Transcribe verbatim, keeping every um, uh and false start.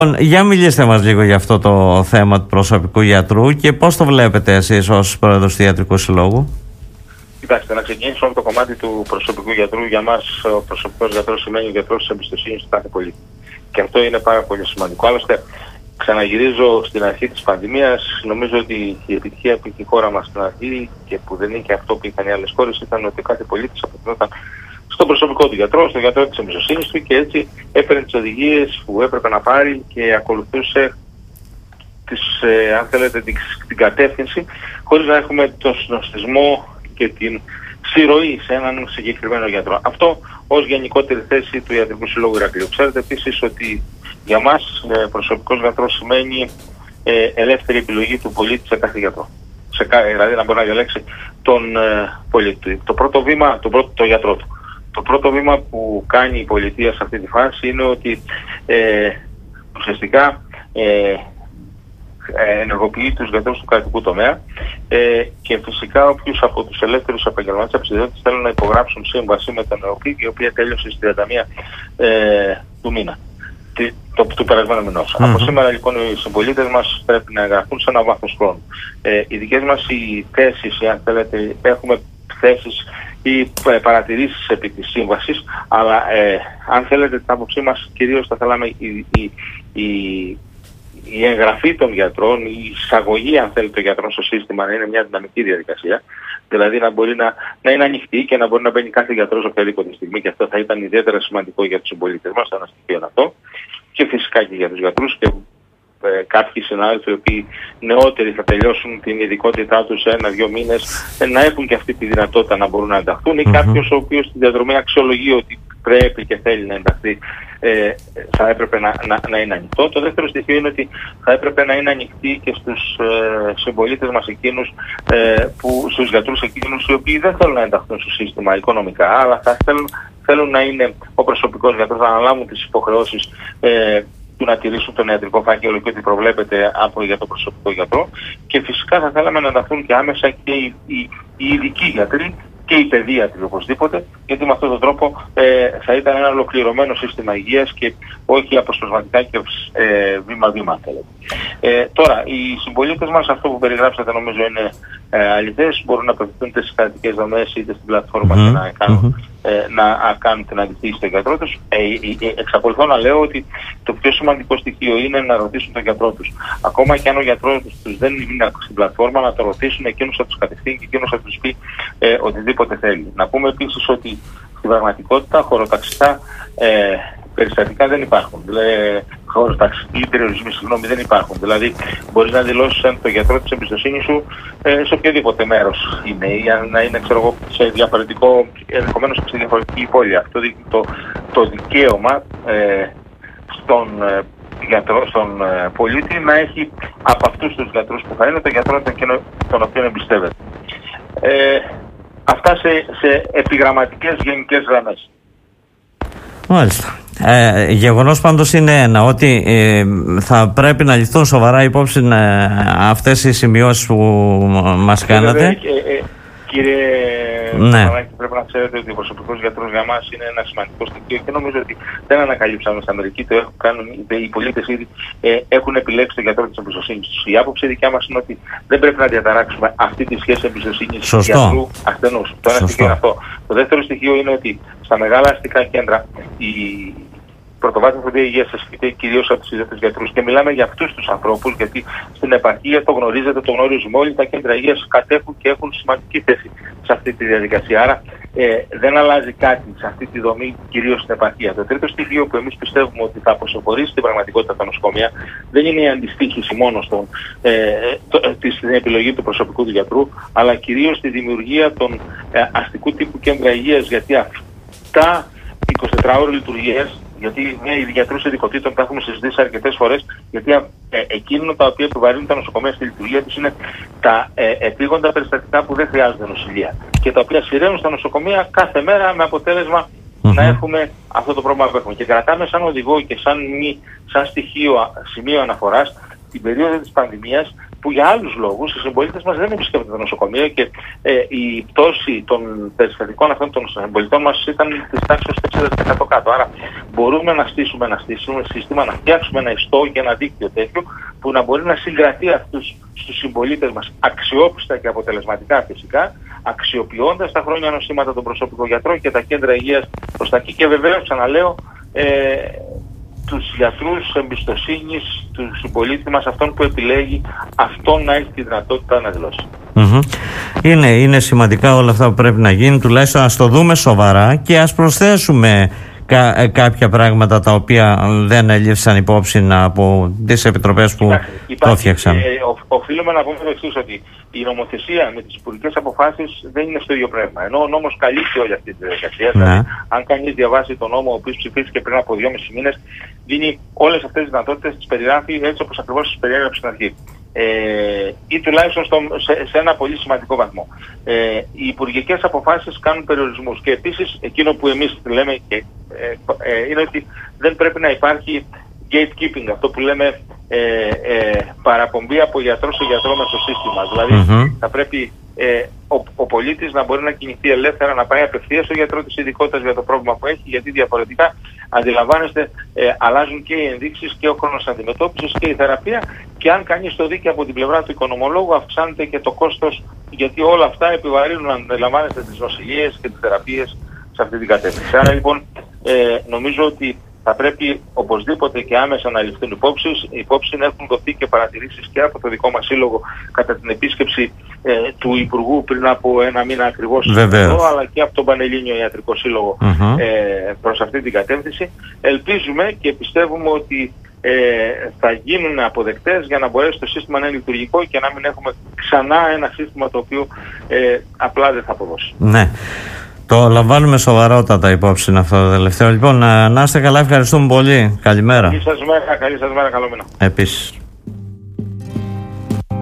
Για μιλήστε μας λίγο για αυτό το θέμα του προσωπικού γιατρού και πώς το βλέπετε εσείς ως πρόεδρος του Ιατρικού Συλλόγου. Κοιτάξτε, να ξεκινήσουμε από το κομμάτι του προσωπικού γιατρού. Για μας, ο προσωπικός γιατρός σημαίνει ο γιατρός της εμπιστοσύνης του κάθε πολίτη. Και αυτό είναι πάρα πολύ σημαντικό. Άλλωστε, ξαναγυρίζω στην αρχή της πανδημίας. Νομίζω ότι η επιτυχία που είχε η χώρα μας στην αρχή και που δεν είναι και αυτό που είχαν οι άλλες χώρες ήταν ότι κάθε πολίτης απευθυνόταν στον προσωπικό του γιατρό, στον γιατρό της εμπιστοσύνης του και έτσι έπαιρνε τις οδηγίες που έπρεπε να πάρει και ακολουθούσε τις, ε, αν θέλετε, την, την κατεύθυνση χωρίς να έχουμε τον συνοστισμό και την συρροή σε έναν συγκεκριμένο γιατρό. Αυτό ως γενικότερη θέση του Ιατρικού Συλλόγου Ηρακλείου. Ξέρετε επίσης ότι για μας ε, προσωπικός γιατρός σημαίνει ε, ελεύθερη επιλογή του πολίτη σε κάθε γιατρό. Σε, δηλαδή να μπορεί να διαλέξει τον ε, πολίτη. Το πρώτο βήμα, το, πρώτο, το γιατρό του. Το πρώτο βήμα που κάνει η πολιτεία σε αυτή τη φάση είναι ότι ε, ουσιαστικά ε, ενεργοποιεί τους γιατρούς του κρατικού τομέα ε, και φυσικά όποιους από τους ελεύθερους επαγγελματίες επιστημονικούς θέλουν να υπογράψουν σύμβαση με τον ΕΟΠΗ, η οποία τέλειωσε στις τριάντα μία ε, του μήνα, το, του περασμένου μηνός. Mm-hmm. Από σήμερα λοιπόν οι συμπολίτες μας πρέπει να εγγραφούν σε ένα βάθος χρόνου. Ε, οι δικές μας οι θέσεις, αν θέλετε, έχουμε θέσεις ή παρατηρήσεις επί της σύμβασης, αλλά ε, αν θέλετε την άποψή μας κυρίως θα θέλαμε η, η, η, η εγγραφή των γιατρών, η εισαγωγή αν θέλετε των γιατρών στο σύστημα να είναι μια δυναμική διαδικασία, δηλαδή να μπορεί να, να είναι ανοιχτή και να μπορεί να μπαίνει κάθε γιατρός οποιαδήποτε στιγμή και αυτό θα ήταν ιδιαίτερα σημαντικό για τους συμπολίτες μας, ένα στοιχείο είναι αυτό και φυσικά και για τους γιατρούς και Ε, κάποιοι συνάδελφοι οι οποίοι νεότεροι θα τελειώσουν την ειδικότητά τους σε ένα-δύο μήνες ε, να έχουν και αυτή τη δυνατότητα να μπορούν να ενταχθούν ή mm-hmm. κάποιος ο οποίος στη διαδρομή αξιολογεί ότι πρέπει και θέλει να ενταχθεί ε, θα έπρεπε να, να, να είναι ανοιχτό. Το δεύτερο στοιχείο είναι ότι θα έπρεπε να είναι ανοιχτή και στους ε, συμπολίτες μας εκείνους, ε, που, στους γιατρούς εκείνους οι οποίοι δεν θέλουν να ενταχθούν στο σύστημα οικονομικά αλλά θα θέλουν, θέλουν να είναι ο προσωπικός γιατρός, να αναλάβουν τις υποχρεώσεις ε, του να τηρήσουν τον ιατρικό φάκελο και ότι προβλέπεται από για τον προσωπικό γιατρό και φυσικά θα θέλαμε να ενταχθούν και άμεσα και οι, οι, οι ειδικοί γιατροί και οι παιδίατροι οπωσδήποτε, γιατί με αυτόν τον τρόπο ε, θα ήταν ένα ολοκληρωμένο σύστημα υγείας και όχι αποσπασματικά και ε, βήμα-βήμα θέλετε. Ε, τώρα, οι συμπολίτες μας, αυτό που περιγράψατε νομίζω είναι ε, αληθές, μπορούν να απευθυνθούν είτε στις κρατικές δομές είτε στην πλατφόρμα mm-hmm. και να κάνουν, mm-hmm. ε, να κάνουν την αντιθήση στον γιατρό τους. Ε, ε, ε, εξακολουθώ να λέω ότι το πιο σημαντικό στοιχείο είναι να ρωτήσουν τον γιατρό τους. Ακόμα και αν ο γιατρός τους δεν είναι στην πλατφόρμα, να το ρωτήσουν, εκείνος θα τους κατευθύνει και εκείνος θα τους πει ε, οτιδήποτε θέλει. Να πούμε επίσης ότι στην πραγματικότητα χωροταξικά ε, περιστατικά δεν υπάρχουν. Δηλαδή, χωροταξικοί περιορισμοί, συγγνώμη, δεν υπάρχουν. Δηλαδή, μπορείς να δηλώσεις το γιατρό της εμπιστοσύνης σου ε, σε οποιοδήποτε μέρος είναι, ή να είναι, ξέρω εγώ, σε διαφορετικό, ενδεχομένως σε διαφορετική πόλη. Αυτό το, το δικαίωμα ε, στον ε, γιατρό, στον ε, πολίτη να έχει από αυτούς τους γιατρούς που θα είναι τον γιατρό τον, τον οποίο εμπιστεύεται. Ε, αυτά σε, σε επιγραμματικές γενικές γραμμές. Μάλιστα. Ε, γεγονός πάντως είναι ένα, ότι ε, θα πρέπει να ληφθούν σοβαρά υπόψη ε, αυτές οι σημειώσεις που μας κάνατε. Ε, ε, κύριε ναι. Παναγάκη, πρέπει να ξέρετε ότι ο προσωπικός γιατρός για μας είναι ένα σημαντικό στοιχείο και νομίζω ότι δεν ανακαλύψαμε στην Αμερική, το έχουν κάνει οι πολίτες ήδη, ε, έχουν επιλέξει τον γιατρό της εμπιστοσύνης τους. Η άποψη δικιά μας είναι ότι δεν πρέπει να διαταράξουμε αυτή τη σχέση εμπιστοσύνης γιατρού ασθενούς. Το ένα στοιχείο είναι αυτό. Το δεύτερο στοιχείο είναι ότι στα μεγάλα αστικά κέντρα η πρωτοβάθμια φροντίδα υγείας ασκείται κυρίως από τους ιδιώτες γιατρούς και μιλάμε για αυτούς τους ανθρώπους, γιατί στην επαρχία το γνωρίζετε, το γνωρίζουμε όλοι, τα κέντρα υγείας κατέχουν και έχουν σημαντική θέση σε αυτή τη διαδικασία. Άρα ε, δεν αλλάζει κάτι σε αυτή τη δομή, κυρίως στην επαρχία. Το τρίτο στοιχείο που εμείς πιστεύουμε ότι θα αποσυμφορήσει την πραγματικότητα τα νοσοκομεία δεν είναι η αντιστοίχηση μόνο στον, ε, το, ε, στην επιλογή του προσωπικού του γιατρού, αλλά κυρίως τη δημιουργία των ε, αστικού τύπου κέντρα υγείας, γιατί αυτά εικοσιτετράωρες λειτουργίες, γιατί μια γιατρούς ειδικοτήτων τα έχουμε συζητήσει αρκετές φορές, γιατί ε, εκείνο τα οποία επιβαρύνουν τα νοσοκομεία στη λειτουργία τους είναι τα ε, επίγοντα περιστατικά που δεν χρειάζονται νοσηλεία και τα οποία σειραίνουν στα νοσοκομεία κάθε μέρα με αποτέλεσμα mm-hmm. να έχουμε αυτό το πρόβλημα που έχουμε. Και κρατάμε σαν οδηγό και σαν, μη, σαν στοιχείο, σημείο αναφοράς την περίοδο της πανδημίας που για άλλους λόγους οι συμπολίτες μας δεν επισκέπτονται τα νοσοκομεία και ε, η πτώση των περιστατικών αυτών των συμπολιτών μας ήταν της τάξης του εξήντα τοις εκατό κάτω. Άρα μπορούμε να στήσουμε ένα σύστημα, να φτιάξουμε ένα ιστό και ένα δίκτυο τέτοιο που να μπορεί να συγκρατεί αυτούς στους συμπολίτες μας αξιόπιστα και αποτελεσματικά φυσικά, αξιοποιώντας τα χρόνια νοσήματα των προσωπικών γιατρών και τα κέντρα υγείας προς τα εκεί. Και βεβαίως, ξαναλέω, ε, τους γιατρούς εμπιστοσύνης του συμπολίτη μας, αυτόν που επιλέγει, αυτόν να έχει τη δυνατότητα να δηλώσει. Mm-hmm. Είναι, είναι σημαντικά όλα αυτά που πρέπει να γίνει, τουλάχιστον ας το δούμε σοβαρά και ας προσθέσουμε κα, κάποια πράγματα τα οποία δεν ελήφθησαν υπόψη από τις επιτροπές που Υπάρχει, το έφτιαξαν. Ε, οφείλουμε να πούμε το εξής, ότι η νομοθεσία με τις υπουργικές αποφάσεις δεν είναι στο ίδιο πνεύμα. Ενώ ο νόμος καλύπτει όλη αυτή τη διαδικασία. Ναι. Δηλαδή, αν κανείς διαβάσει τον νόμο, ο οποίος ψηφίστηκε πριν από δυόμισι μήνες, δίνει όλες αυτές τις δυνατότητες, τις περιγράφει έτσι όπως ακριβώς τις περιέγραψε στην αρχή. Ε, ή τουλάχιστον στο, σε, σε ένα πολύ σημαντικό βαθμό. Ε, οι υπουργικές αποφάσεις κάνουν περιορισμούς και επίσης εκείνο που εμείς λέμε και, ε, ε, είναι ότι δεν πρέπει να υπάρχει gatekeeping, αυτό που λέμε ε, ε, παραπομπή από γιατρό σε γιατρό μέσα στο σύστημα. Δηλαδή mm-hmm. θα πρέπει ε, ο, ο πολίτης να μπορεί να κινηθεί ελεύθερα, να πάει απευθείας στο γιατρό της ειδικότητας για το πρόβλημα που έχει, γιατί διαφορετικά αντιλαμβάνεστε ε, αλλάζουν και οι ενδείξεις και ο χρόνος αντιμετώπισης και η θεραπεία, και αν κανείς το δει και από την πλευρά του οικονομολόγου αυξάνεται και το κόστος, γιατί όλα αυτά επιβαρύνουν, αντιλαμβάνεστε, τις νοσηλίες και τις θεραπείες σε αυτή την κατεύθυνση. Άρα λοιπόν ε, νομίζω ότι θα πρέπει οπωσδήποτε και άμεσα να ληφθούν υπόψη. Υπόψη έχουν δοθεί και παρατηρήσεις και από το δικό μας σύλλογο κατά την επίσκεψη ε, του Υπουργού πριν από ένα μήνα ακριβώς εδώ, αλλά και από τον Πανελλήνιο Ιατρικό Σύλλογο mm-hmm. ε, προς αυτή την κατεύθυνση. Ελπίζουμε και πιστεύουμε ότι ε, θα γίνουν αποδεκτές για να μπορέσει το σύστημα να είναι λειτουργικό και να μην έχουμε ξανά ένα σύστημα το οποίο ε, απλά δεν θα αποδώσει. Ναι. Το λαμβάνουμε σοβαρότατα υπόψη αυτό το τελευταίο. Λοιπόν, να, να είστε καλά, ευχαριστούμε πολύ. Καλημέρα. Καλή σας μέρα, καλή σας μέρα, καλό μήνα. Επίσης.